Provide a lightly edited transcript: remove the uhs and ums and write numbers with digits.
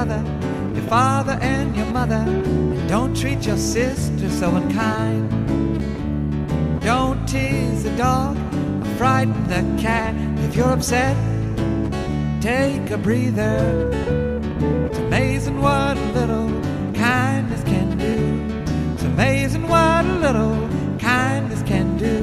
brother, your father and your mother, and don't treat your sister so unkind. Don't tease the dog or frighten the cat. If you're upset, take a breather. It's amazing what a little kindness can do. It's amazing what a little kindness can do.